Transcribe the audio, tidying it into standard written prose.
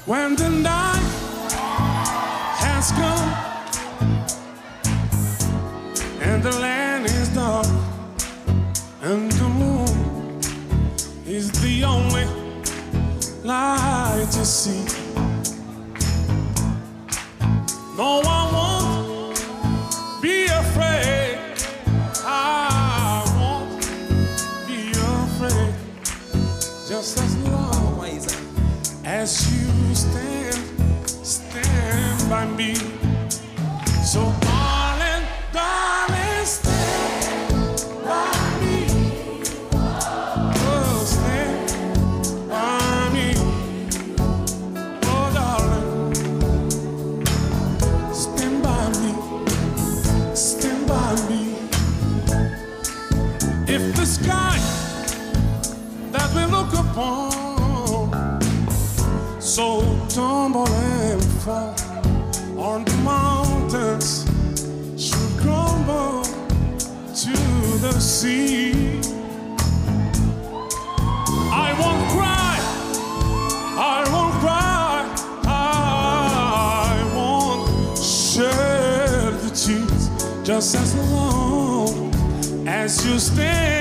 When the night has come and the land is dark and the moon is the only light to see. No, I won't be afraid. I won't be afraid. Just as long as you stand by me. So darling, darling, stand by me. Oh, stand by me. Oh, darling, stand by me. Stand by me. If the sky that we look upon so tumble and fall on the mountains should crumble to the sea, I won't cry, I won't cry, I won't shed the tears, just as long as you stand